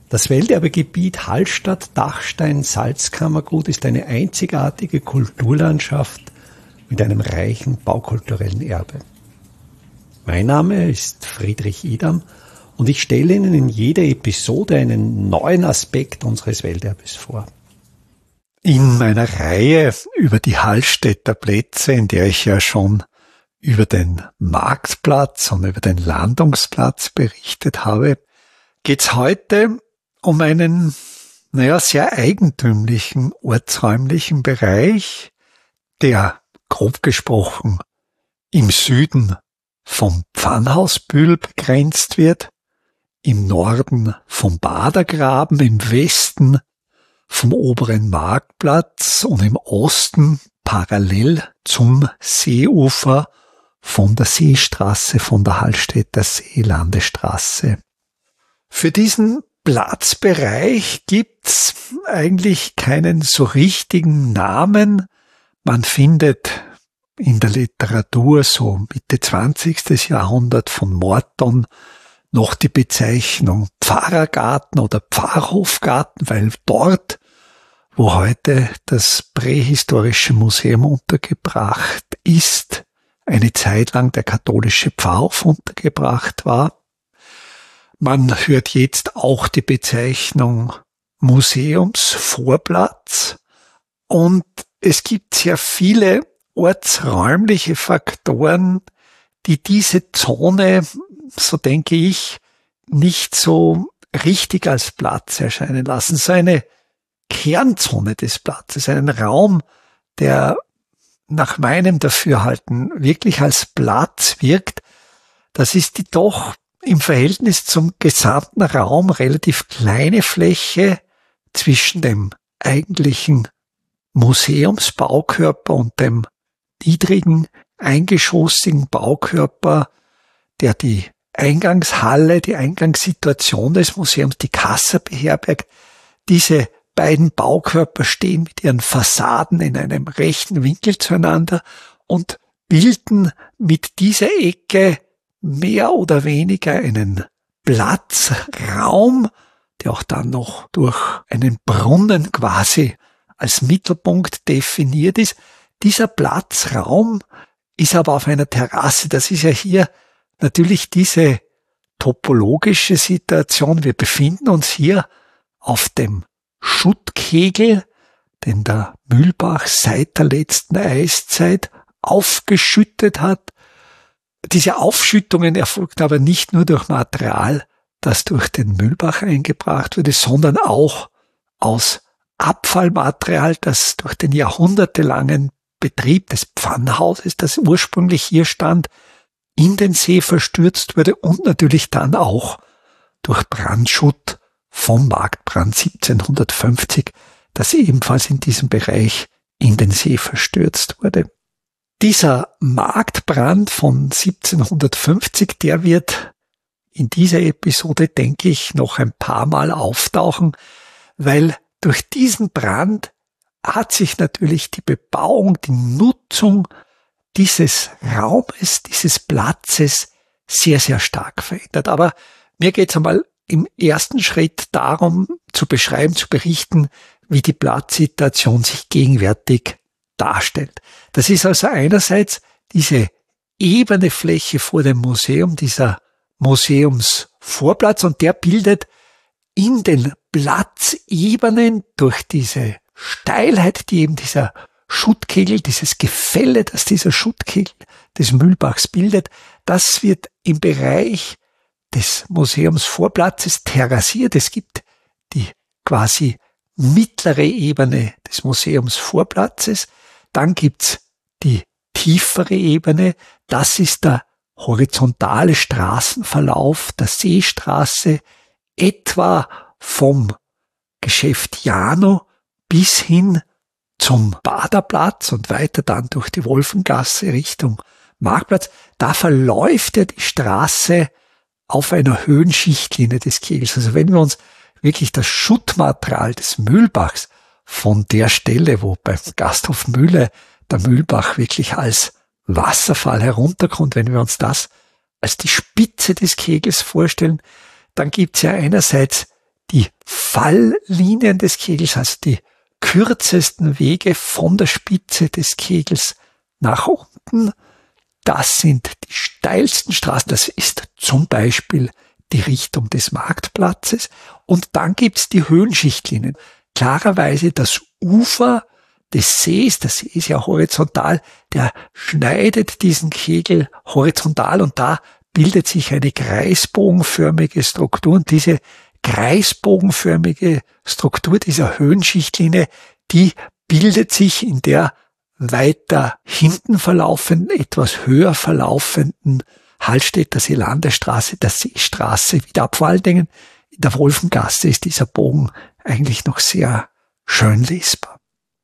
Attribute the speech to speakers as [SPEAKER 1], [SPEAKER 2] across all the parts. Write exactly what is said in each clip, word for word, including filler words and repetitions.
[SPEAKER 1] Das Welterbegebiet Hallstatt-Dachstein-Salzkammergut ist eine einzigartige Kulturlandschaft mit einem reichen baukulturellen Erbe. Mein Name ist Friedrich Idam und ich stelle Ihnen in jeder Episode einen neuen Aspekt unseres Welterbes vor. In meiner Reihe über die Hallstätter Plätze, in der ich ja schon über den Marktplatz und über den Landungsplatz berichtet habe, geht's heute um einen, naja, sehr eigentümlichen ortsräumlichen Bereich, der, grob gesprochen, im Süden vom Pfannhausbühl begrenzt wird, im Norden vom Badergraben, im Westen vom oberen Marktplatz und im Osten parallel zum Seeufer von der Seestraße, von der Hallstätter Seelandestraße. Für diesen Platzbereich gibt's eigentlich keinen so richtigen Namen. Man findet in der Literatur so Mitte zwanzigstes Jahrhundert von Morton noch die Bezeichnung Pfarrergarten oder Pfarrhofgarten, weil dort, wo heute das Prähistorische Museum untergebracht ist, eine Zeit lang der katholische Pfarrhof untergebracht war. Man hört jetzt auch die Bezeichnung Museumsvorplatz und es gibt sehr viele ortsräumliche Faktoren, die diese Zone, so denke ich, nicht so richtig als Platz erscheinen lassen. So eine Kernzone des Platzes, einen Raum, der nach meinem Dafürhalten wirklich als Platz wirkt, das ist die doch im Verhältnis zum gesamten Raum relativ kleine Fläche zwischen dem eigentlichen Museumsbaukörper und dem niedrigen, eingeschossigen Baukörper, der die Eingangshalle, die Eingangssituation des Museums, die Kassa beherbergt. Diese beiden Baukörper stehen mit ihren Fassaden in einem rechten Winkel zueinander und bilden mit dieser Ecke mehr oder weniger einen Platzraum, der auch dann noch durch einen Brunnen quasi als Mittelpunkt definiert ist. Dieser Platzraum ist aber auf einer Terrasse. Das ist ja hier natürlich diese topologische Situation. Wir befinden uns hier auf dem Schuttkegel, den der Mühlbach seit der letzten Eiszeit aufgeschüttet hat. Diese Aufschüttungen erfolgten aber nicht nur durch Material, das durch den Mühlbach eingebracht wurde, sondern auch aus Abfallmaterial, das durch den jahrhundertelangen Betrieb des Pfannhauses, das ursprünglich hier stand, in den See verstürzt wurde und natürlich dann auch durch Brandschutt vom Marktbrand siebzehnhundertfünfzig, das ebenfalls in diesem Bereich in den See verstürzt wurde. Dieser Marktbrand von siebzehnhundertfünfzig, der wird in dieser Episode, denke ich, noch ein paar Mal auftauchen, weil durch diesen Brand hat sich natürlich die Bebauung, die Nutzung dieses Raumes, dieses Platzes sehr, sehr stark verändert. Aber mir geht es einmal im ersten Schritt darum, zu beschreiben, zu berichten, wie die Platzsituation sich gegenwärtig darstellt. Das ist also einerseits diese ebene Fläche vor dem Museum, dieser Museumsvorplatz, und der bildet in den Platzebenen durch diese Steilheit, die eben dieser Schuttkegel, dieses Gefälle, das dieser Schuttkegel des Mühlbachs bildet, das wird im Bereich des Museumsvorplatzes terrassiert. Es gibt die quasi mittlere Ebene des Museumsvorplatzes, dann gibt's die tiefere Ebene, das ist der horizontale Straßenverlauf der Seestraße, etwa vom Geschäft Jano bis hin zum Baderplatz und weiter dann durch die Wolfengasse Richtung Marktplatz. Da verläuft ja die Straße auf einer Höhenschichtlinie des Kegels. Also wenn wir uns wirklich das Schuttmaterial des Mühlbachs von der Stelle, wo beim Gasthof Mühle der Mühlbach wirklich als Wasserfall herunterkommt, wenn wir uns das als die Spitze des Kegels vorstellen, dann gibt's ja einerseits die Falllinien des Kegels, also die kürzesten Wege von der Spitze des Kegels nach unten. Das sind die steilsten Straßen. Das ist zum Beispiel die Richtung des Marktplatzes. Und dann gibt's die Höhenschichtlinien. Klarerweise das Ufer des Sees, der See ist ja horizontal, der schneidet diesen Kegel horizontal und da bildet sich eine kreisbogenförmige Struktur. Und diese kreisbogenförmige Struktur dieser Höhenschichtlinie, die bildet sich in der weiter hinten verlaufenden, etwas höher verlaufenden Hallstätter See-Landesstraße, der Seestraße wieder ab. Vor allen Dingen in der Wolfengasse ist dieser Bogen eigentlich noch sehr schön lesbar.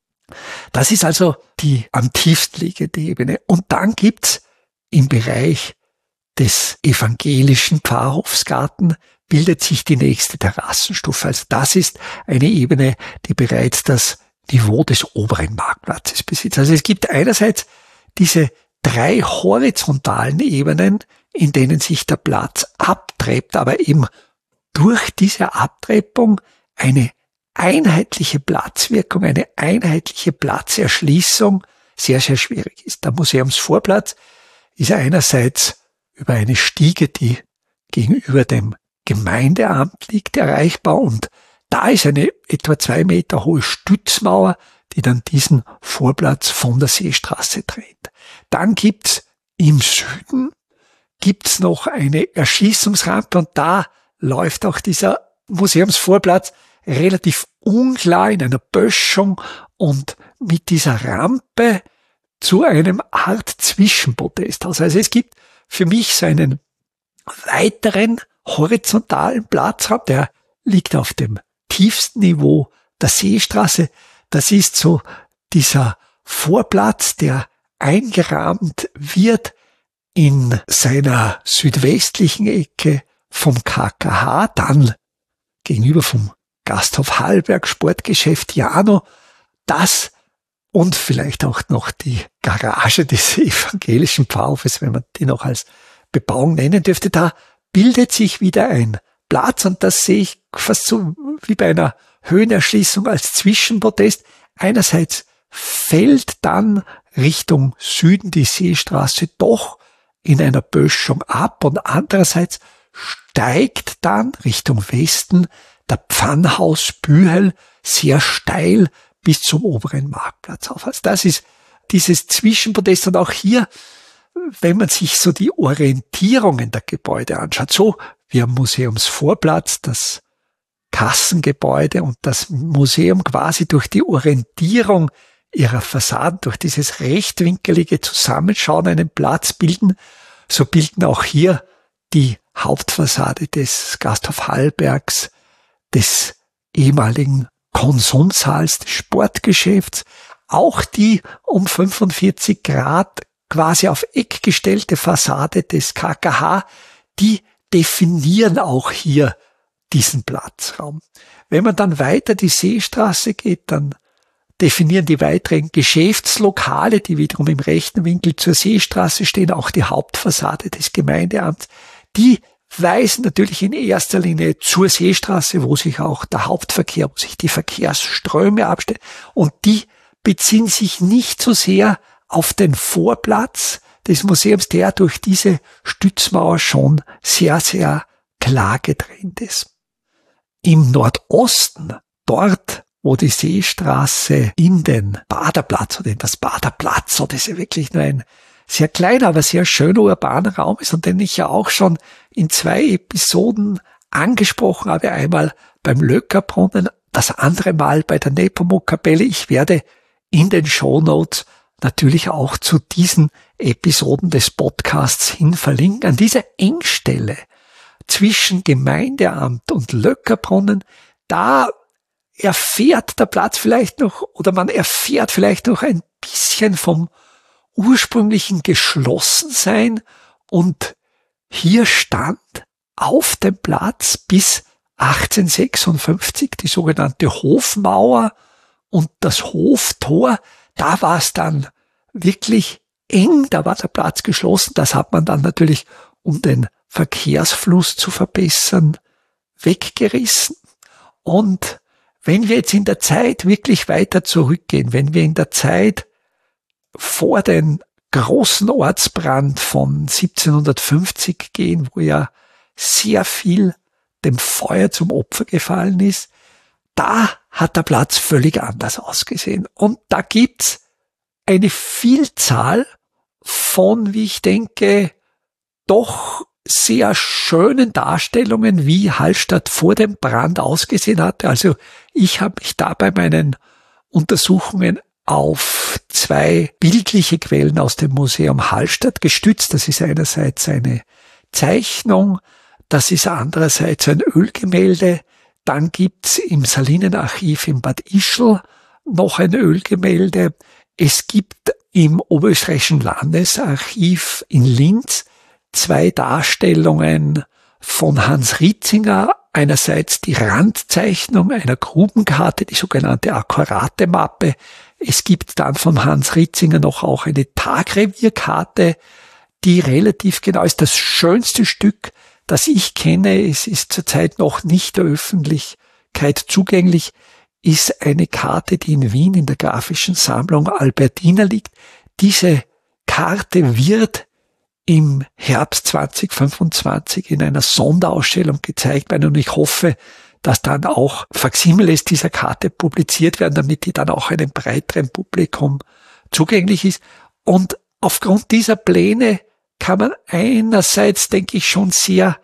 [SPEAKER 1] Das ist also die am tiefsten liegende Ebene. Und dann gibt's im Bereich des evangelischen Pfarrhofsgarten bildet sich die nächste Terrassenstufe. Also das ist eine Ebene, die bereits das Niveau des oberen Marktplatzes besitzt. Also es gibt einerseits diese drei horizontalen Ebenen, in denen sich der Platz abtrebt, aber eben durch diese Abtreppung eine einheitliche Platzwirkung, eine einheitliche Platzerschließung sehr, sehr schwierig ist. Der Museumsvorplatz ist einerseits über eine Stiege, die gegenüber dem Gemeindeamt liegt, erreichbar, und da ist eine etwa zwei Meter hohe Stützmauer, die dann diesen Vorplatz von der Seestraße trennt. Dann gibt's im Süden gibt's noch eine Erschließungsrampe, und da läuft auch dieser Museumsvorplatz relativ unklar in einer Böschung und mit dieser Rampe zu einem Art Zwischenpodest. Also es gibt für mich so einen weiteren horizontalen Platzraum, der liegt auf dem tiefsten Niveau der Seestraße. Das ist so dieser Vorplatz, der eingerahmt wird in seiner südwestlichen Ecke vom K K H, dann gegenüber vom Gasthof Hallberg, Sportgeschäft Jano, das und vielleicht auch noch die Garage des evangelischen Pfarrhofes, wenn man die noch als Bebauung nennen dürfte. Da bildet sich wieder ein Platz, und das sehe ich fast so wie bei einer Höhenerschließung als Zwischenpodest. Einerseits fällt dann Richtung Süden die Seestraße doch in einer Böschung ab, und andererseits steigt dann Richtung Westen der Pfannhaus-Bühel sehr steil bis zum oberen Marktplatz auf. Also das ist dieses Zwischenpodest, und auch hier, wenn man sich so die Orientierungen der Gebäude anschaut, so wie am Museumsvorplatz, das Kassengebäude und das Museum quasi durch die Orientierung ihrer Fassaden, durch dieses rechtwinkelige Zusammenschauen einen Platz bilden, so bilden auch hier die Hauptfassade des Gasthof Hallbergs, des ehemaligen Konsumsaals des Sportgeschäfts, auch die um fünfundvierzig Grad quasi auf Eck gestellte Fassade des K K H, die definieren auch hier diesen Platzraum. Wenn man dann weiter die Seestraße geht, dann definieren die weiteren Geschäftslokale, die wiederum im rechten Winkel zur Seestraße stehen, auch die Hauptfassade des Gemeindeamts. Die weisen natürlich in erster Linie zur Seestraße, wo sich auch der Hauptverkehr, wo sich die Verkehrsströme abstellen. Und die beziehen sich nicht so sehr auf den Vorplatz des Museums, der durch diese Stützmauer schon sehr, sehr klar getrennt ist. Im Nordosten, dort, wo die Seestraße in den Baderplatz oder in das Baderplatz, so das ist ja wirklich nur ein sehr kleiner, aber sehr schöner urbaner Raum ist, und den ich ja auch schon in zwei Episoden angesprochen habe, einmal beim Löckerbrunnen, das andere Mal bei der Nepomuk-Kapelle. Ich werde in den Shownotes natürlich auch zu diesen Episoden des Podcasts hin verlinken. An dieser Engstelle zwischen Gemeindeamt und Löckerbrunnen, da erfährt der Platz vielleicht noch, oder man erfährt vielleicht noch ein bisschen vom ursprünglichen Geschlossensein, und hier stand auf dem Platz bis achtzehnhundertsechsundfünfzig die sogenannte Hofmauer und das Hoftor. Da war es dann wirklich eng, da war der Platz geschlossen. Das hat man dann natürlich, um den Verkehrsfluss zu verbessern, weggerissen. Und wenn wir jetzt in der Zeit wirklich weiter zurückgehen, wenn wir in der Zeit vor den großen Ortsbrand von siebzehnhundertfünfzig gehen, wo ja sehr viel dem Feuer zum Opfer gefallen ist, da hat der Platz völlig anders ausgesehen. Und da gibt's eine Vielzahl von, wie ich denke, doch sehr schönen Darstellungen, wie Hallstatt vor dem Brand ausgesehen hatte. Also ich habe mich da bei meinen Untersuchungen auf zwei bildliche Quellen aus dem Museum Hallstatt gestützt. Das ist einerseits eine Zeichnung, das ist andererseits ein Ölgemälde. Dann gibt's im Salinenarchiv in Bad Ischl noch ein Ölgemälde. Es gibt im Oberösterreichischen Landesarchiv in Linz zwei Darstellungen von Hans Ritzinger. Einerseits die Randzeichnung einer Grubenkarte, die sogenannte Akkurate-Mappe. Es gibt dann von Hans Ritzinger noch auch eine Tagrevierkarte, die relativ genau ist. Das schönste Stück, das ich kenne, es ist zurzeit noch nicht der Öffentlichkeit zugänglich, ist eine Karte, die in Wien in der Graphischen Sammlung Albertina liegt. Diese Karte wird im Herbst zweitausendfünfundzwanzig in einer Sonderausstellung gezeigt werden und ich hoffe, dass dann auch Faksimiles dieser Karte publiziert werden, damit die dann auch einem breiteren Publikum zugänglich ist. Und aufgrund dieser Pläne kann man einerseits, denke ich, schon sehr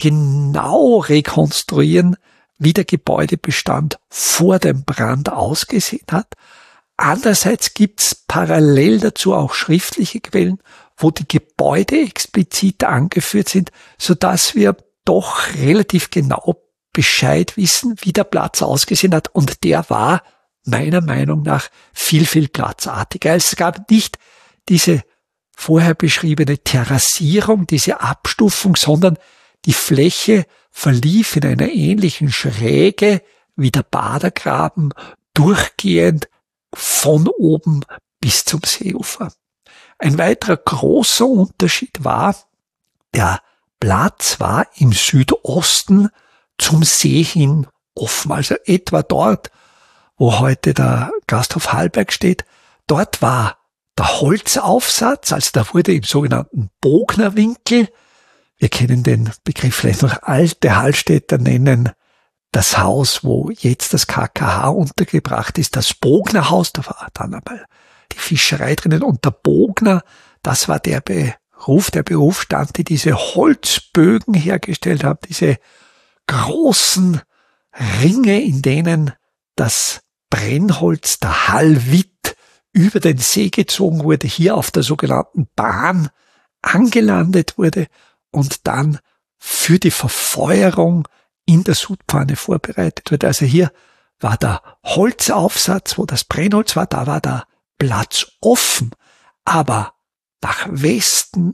[SPEAKER 1] genau rekonstruieren, wie der Gebäudebestand vor dem Brand ausgesehen hat. Andererseits gibt's parallel dazu auch schriftliche Quellen, wo die Gebäude explizit angeführt sind, so dass wir doch relativ genau Bescheid wissen, wie der Platz ausgesehen hat. Und der war meiner Meinung nach viel, viel platzartiger. Es gab nicht diese vorher beschriebene Terrassierung, diese Abstufung, sondern die Fläche verlief in einer ähnlichen Schräge wie der Badergraben, durchgehend von oben bis zum Seeufer. Ein weiterer großer Unterschied war, der Platz war im Südosten zum See hin offen, also etwa dort, wo heute der Gasthof Hallberg steht. Dort war der Holzaufsatz, also da wurde im sogenannten Bognerwinkel, wir kennen den Begriff vielleicht noch, alte Hallstätter nennen das Haus, wo jetzt das K K H untergebracht ist, das Bognerhaus, da war dann einmal die Fischerei drinnen und der Bogner, das war der Beruf, der Berufsstand, die diese Holzbögen hergestellt haben, diese großen Ringe, in denen das Brennholz, der Hallwitt, über den See gezogen wurde, hier auf der sogenannten Bahn angelandet wurde und dann für die Verfeuerung in der Sudpfanne vorbereitet wurde. Also hier war der Holzaufsatz, wo das Brennholz war, da war der Platz offen, aber nach Westen,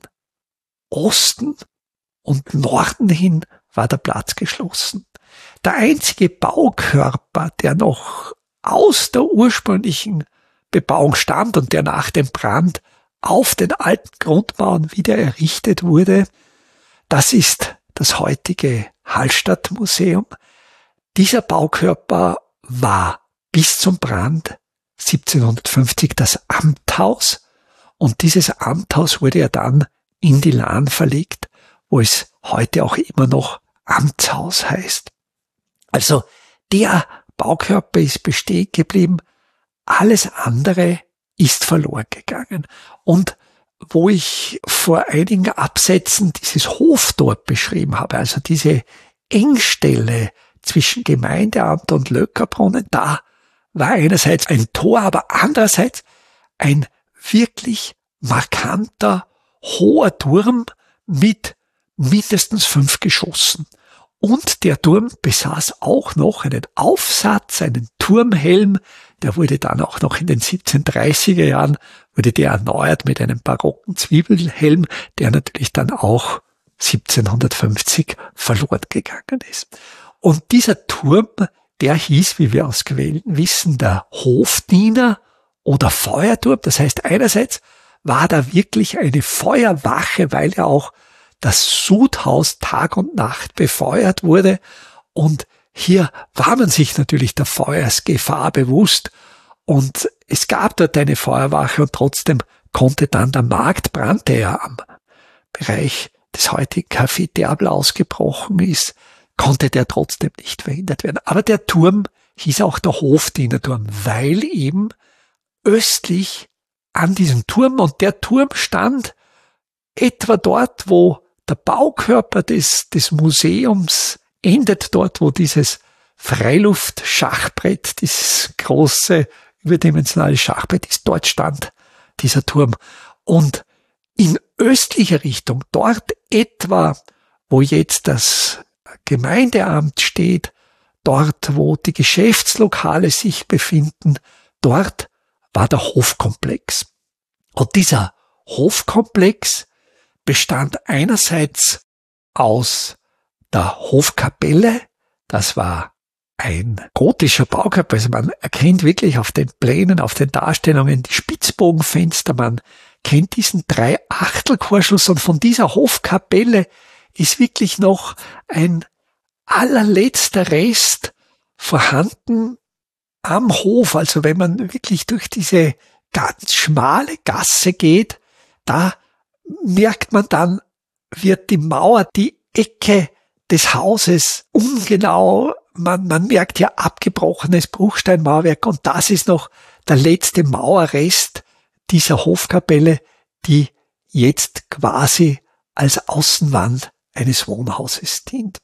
[SPEAKER 1] Osten und Norden hin war der Platz geschlossen. Der einzige Baukörper, der noch aus der ursprünglichen Bebauung stammt und der nach dem Brand auf den alten Grundmauern wieder errichtet wurde, das ist das heutige Hallstatt-Museum. Dieser Baukörper war bis zum Brand siebzehnhundertfünfzig das Amthaus und dieses Amthaus wurde ja dann in die Lahn verlegt, wo es heute auch immer noch Amtshaus heißt. Also der Baukörper ist bestehen geblieben, alles andere ist verloren gegangen. Und wo ich vor einigen Absätzen dieses Hoftor beschrieben habe, also diese Engstelle zwischen Gemeindeamt und Löckerbrunnen, da war einerseits ein Tor, aber andererseits ein wirklich markanter, hoher Turm mit mindestens fünf Geschossen. Und der Turm besaß auch noch einen Aufsatz, einen Turmhelm, der wurde dann auch noch in den siebzehnhundertdreißiger Jahren, wurde der erneuert mit einem barocken Zwiebelhelm, der natürlich dann auch siebzehnhundertfünfzig verloren gegangen ist. Und dieser Turm, der hieß, wie wir aus Quellen wissen, der Hofdiener oder Feuerturm. Das heißt, einerseits war da wirklich eine Feuerwache, weil ja auch das Sudhaus Tag und Nacht befeuert wurde und hier war man sich natürlich der Feuersgefahr bewusst und es gab dort eine Feuerwache und trotzdem konnte dann der Markt, brannte er am Bereich des heutigen Café Derbl ausgebrochen ist, konnte der trotzdem nicht verhindert werden. Aber der Turm hieß auch der Hofdienerturm, weil eben östlich an diesem Turm, und der Turm stand etwa dort, wo der Baukörper des, des Museums endet, dort, wo dieses Freiluftschachbrett, dieses große, überdimensionale Schachbrett ist, dort stand dieser Turm. Und in östlicher Richtung, dort etwa, wo jetzt das Gemeindeamt steht, dort, wo die Geschäftslokale sich befinden, dort war der Hofkomplex. Und dieser Hofkomplex bestand einerseits aus der Hofkapelle, das war ein gotischer Baukörper, also man erkennt wirklich auf den Plänen, auf den Darstellungen die Spitzbogenfenster, man kennt diesen Drei-Achtel-Chorschluss, und von dieser Hofkapelle ist wirklich noch ein allerletzter Rest vorhanden am Hof. Also wenn man wirklich durch diese ganz schmale Gasse geht, da merkt man dann, wird die Mauer, die Ecke des Hauses ungenau, man, man merkt ja abgebrochenes Bruchsteinmauerwerk, und das ist noch der letzte Mauerrest dieser Hofkapelle, die jetzt quasi als Außenwand eines Wohnhauses dient.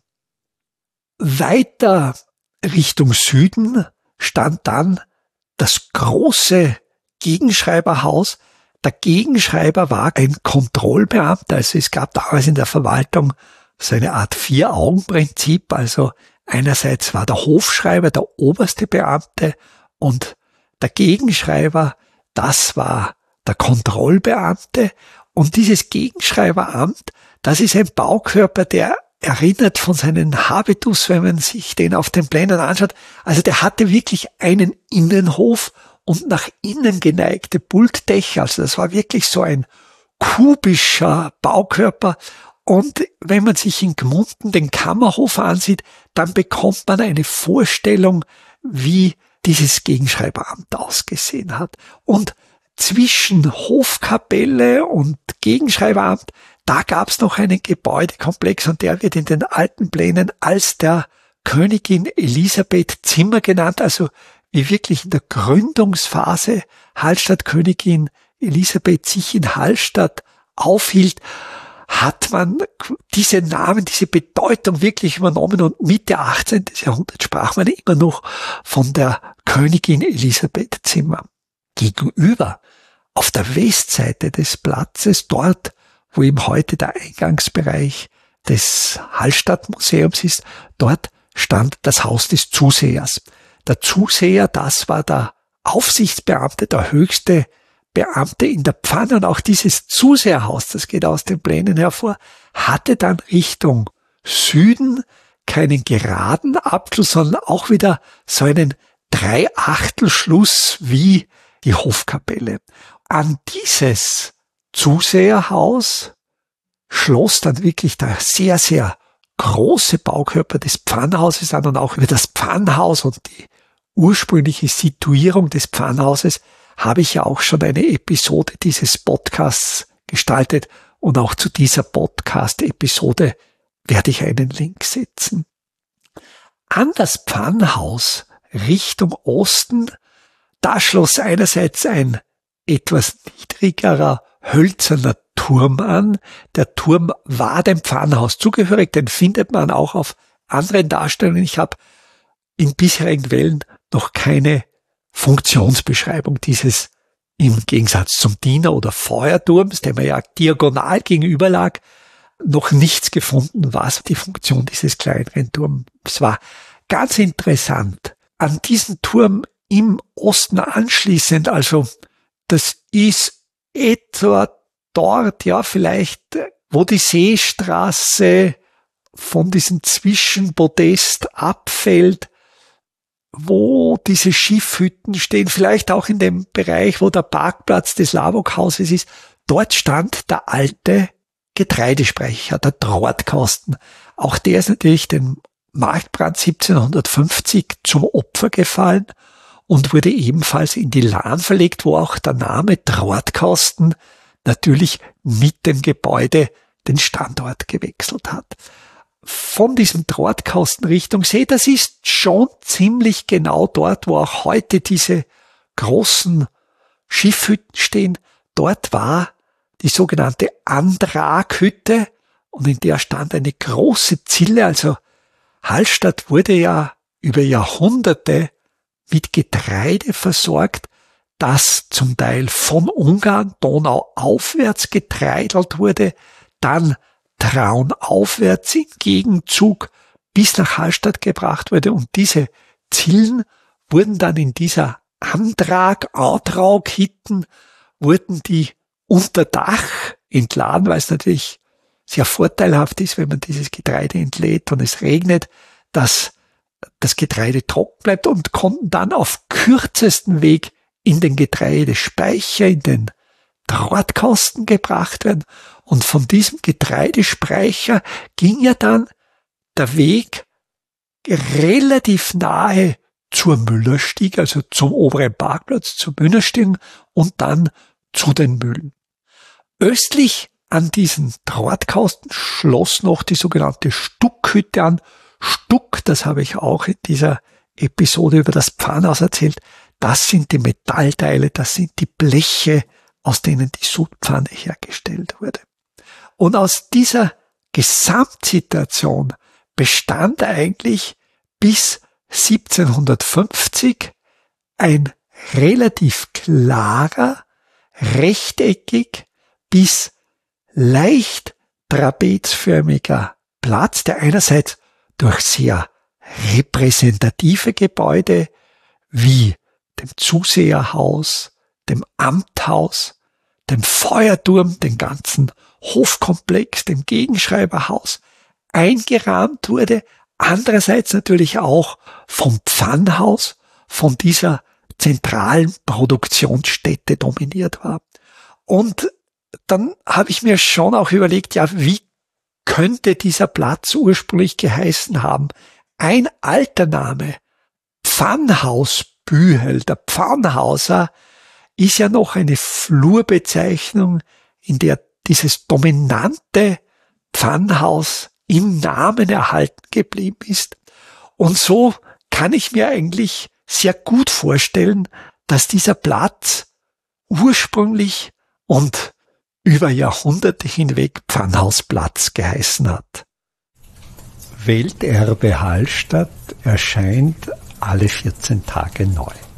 [SPEAKER 1] Weiter Richtung Süden stand dann das große Gegenschreiberhaus. Der Gegenschreiber war ein Kontrollbeamter, also es gab damals in der Verwaltung so eine Art Vier-Augen-Prinzip, also einerseits war der Hofschreiber der oberste Beamte und der Gegenschreiber, das war der Kontrollbeamte, und dieses Gegenschreiberamt, das ist ein Baukörper, der erinnert von seinen Habitus, wenn man sich den auf den Plänen anschaut. Also der hatte wirklich einen Innenhof und nach innen geneigte Pultdächer. Also das war wirklich so ein kubischer Baukörper. Und wenn man sich in Gmunden den Kammerhof ansieht, dann bekommt man eine Vorstellung, wie dieses Gegenschreiberamt ausgesehen hat. Und zwischen Hofkapelle und Gegenschreiberamt, da gab es noch einen Gebäudekomplex, und der wird in den alten Plänen als der Königin Elisabeth Zimmer genannt, also wie wirklich in der Gründungsphase Hallstatt Königin Elisabeth sich in Hallstatt aufhielt, hat man diese Namen, diese Bedeutung wirklich übernommen, und Mitte achtzehnten. Jahrhundert sprach man immer noch von der Königin Elisabeth Zimmer. Gegenüber, auf der Westseite des Platzes, dort, wo eben heute der Eingangsbereich des Hallstatt-Museums ist, dort stand das Haus des Zusehers. Der Zuseher, das war der Aufsichtsbeamte, der höchste Beamte in der Pfanne, und auch dieses Zuseherhaus, das geht aus den Plänen hervor, hatte dann Richtung Süden keinen geraden Abschluss, sondern auch wieder so einen Dreiachtelschluss wie die Hofkapelle. An dieses Zuseherhaus schloss dann wirklich der sehr, sehr große Baukörper des Pfannhauses an, und auch über das Pfannhaus und die ursprüngliche Situierung des Pfannhauses habe ich ja auch schon eine Episode dieses Podcasts gestaltet, und auch zu dieser Podcast-Episode werde ich einen Link setzen. An das Pfannhaus Richtung Osten, da schloss einerseits ein etwas niedrigerer hölzerner Turm an. Der Turm war dem Pfannhaus zugehörig, den findet man auch auf anderen Darstellungen. Ich habe in bisherigen Quellen noch keine Funktionsbeschreibung dieses im Gegensatz zum Diener- oder Feuerturms, dem er ja diagonal gegenüber lag, noch nichts gefunden, was die Funktion dieses kleineren Turms war. Ganz interessant, an diesen Turm im Osten anschließend, also das ist etwa dort, ja vielleicht, wo die Seestraße von diesem Zwischenpodest abfällt, wo diese Schiffhütten stehen, vielleicht auch in dem Bereich, wo der Parkplatz des Laboghauses ist, dort stand der alte Getreidespeicher, der Drahtkasten. Auch der ist natürlich den Marktbrand siebzehnhundertfünfzig zum Opfer gefallen und wurde ebenfalls in die Lahn verlegt, wo auch der Name Drahtkasten natürlich mit dem Gebäude den Standort gewechselt hat. Von diesem Drahtkasten Richtung See, das ist schon ziemlich genau dort, wo auch heute diese großen Schiffhütten stehen. Dort war die sogenannte Andraghütte und in der stand eine große Zille. Also Hallstatt wurde ja über Jahrhunderte mit Getreide versorgt, das zum Teil von Ungarn, Donau aufwärts getreidelt wurde, dann Traun aufwärts im Gegenzug bis nach Hallstatt gebracht wurde und diese Zillen wurden dann in dieser Andrag, Autraughitten, wurden die unter Dach entladen, weil es natürlich sehr vorteilhaft ist, wenn man dieses Getreide entlädt und es regnet, dass das Getreide trocken bleibt und konnten dann auf kürzesten Weg in den Getreidespeicher, in den Drahtkasten gebracht werden. Und von diesem Getreidespeicher ging ja dann der Weg relativ nahe zur Müllerstieg, also zum oberen Parkplatz, zur Müllerstieg und dann zu den Mühlen. Östlich an diesen Drahtkasten schloss noch die sogenannte Stuckhütte an. Stuck, das habe ich auch in dieser Episode über das Pfannhaus erzählt, das sind die Metallteile, das sind die Bleche, aus denen die Sudpfanne hergestellt wurde. Und aus dieser Gesamtsituation bestand eigentlich bis siebzehnhundertfünfzig ein relativ klarer, rechteckig bis leicht trapezförmiger Platz, der einerseits durch sehr repräsentative Gebäude wie dem Zuseherhaus, dem Amthaus, dem Feuerturm, den ganzen Hofkomplex, dem Gegenschreiberhaus eingerahmt wurde, andererseits natürlich auch vom Pfannhaus, von dieser zentralen Produktionsstätte dominiert war. Und dann habe ich mir schon auch überlegt, ja, wie könnte dieser Platz ursprünglich geheißen haben? Ein alter Name, Pfannhausbühel, der Pfannhauser, ist ja noch eine Flurbezeichnung, in der dieses dominante Pfannhaus im Namen erhalten geblieben ist. Und so kann ich mir eigentlich sehr gut vorstellen, dass dieser Platz ursprünglich und über Jahrhunderte hinweg Pfannhausplatz geheißen hat. Welterbe Hallstatt erscheint alle vierzehn Tage neu.